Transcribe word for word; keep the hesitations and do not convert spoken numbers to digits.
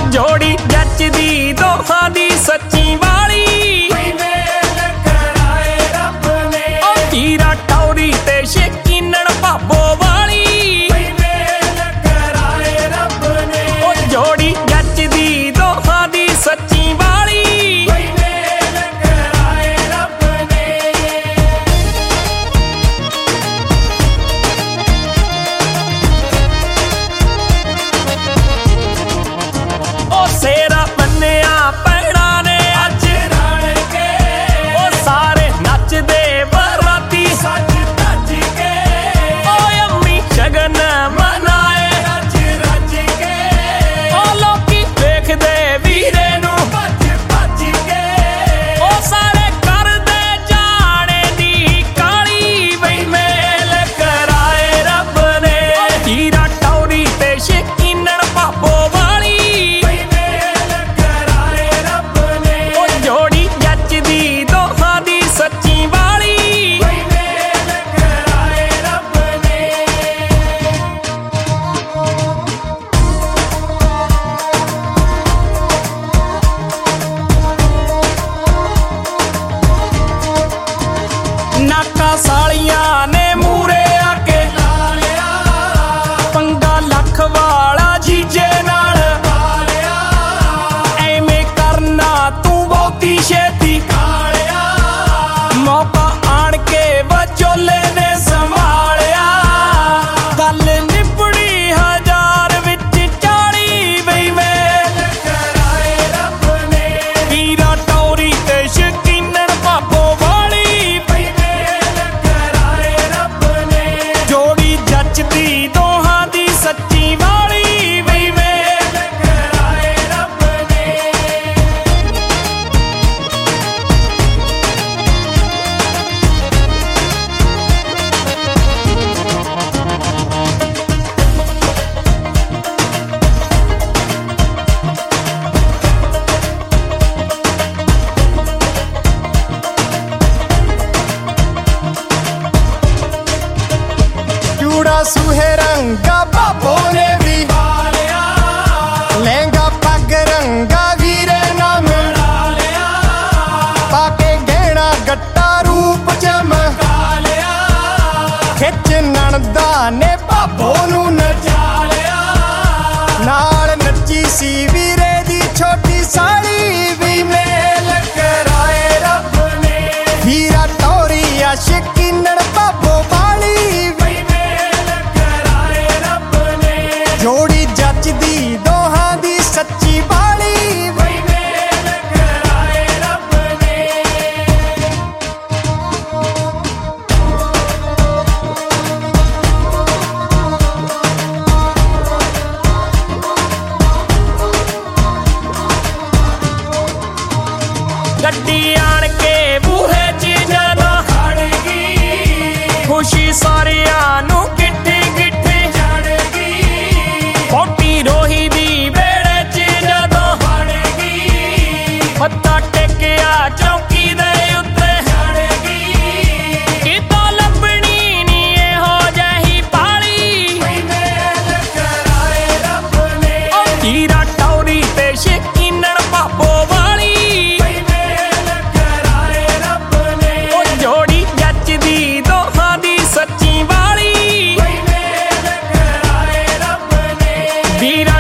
जोड़ी जचदी दोहां दी सच्ची वाली मेल कराए रब ने ओ हीरा टौरी ते शकीनन भाबो वाली मेल कराए रब ने ओ जोड़ी जचदी दोहां दी सच्ची वाली मेल कराए रब ने ओ सेरा बन्निया पैड़ा ने अज रल के ओ सारे नचदे बराती सज धज के ओ अम्मी शगन मनाए रज रज के ओ लोकी देखदे वीरे नू भज भज के ओ सारे करदे जाने दी काली बई मेल कराए रब ने हीरा टौरी ते शकीनन भाबो वाली मेल कराए रब ने ओ जोड़ी जचदी दोहां दी सच्ची वाली मेल कराए रब ने नाका सालियां ने मूरे आके ला लिया पंगा लख वाला जीजे नाल पा लिया एवें करना तू बहुती छेती कालिया मौका आण के विचोले ने संभालिया गल निबड़ी हजार विच चाली बई मेल कराए रब ने हीरा टौरी ते शकीनन भाबो वाली बई मेल कराए रब ने जोड़ी जचदी दोहां दी सच्ची वाली बई मेल कराए रब ने चूड़ा सूहे रंगा बाबो ने भी पालिया लहंगा पग रंगा वीरे नाम ला लिया पाके गहना गट्टा रूप चमका लिया खिच नणदा ने बाबो नू नचा लिया नाल नच्ची सी वीरे दी छोटी साली भी मेल कराए रब ने हीरा टौरी आ शकीनन भाबो वाली मेल कराए रब ने जोड़ी जचदी दोहां दी सच्ची वाली मेल कराए रब ने गड्डी आण के बूहे च जदों खड़ गई खुशी सारियां नू किट्ठी किट्ठी चढ़ गई फोटी रोही दी बेड़े च जदों फड़ गई मत्था टेकिया चौकी दे उत्ते चढ़ गई कितों लभणी नी इहो जही पाली मेल कराए रब ने ओ हीरा टौरी ते शकीनन भाबो वाली मेल कराए रब ने ओ जोड़ी जचदी दोहां दी सच्ची वाली मेल कराए रब ने वीरा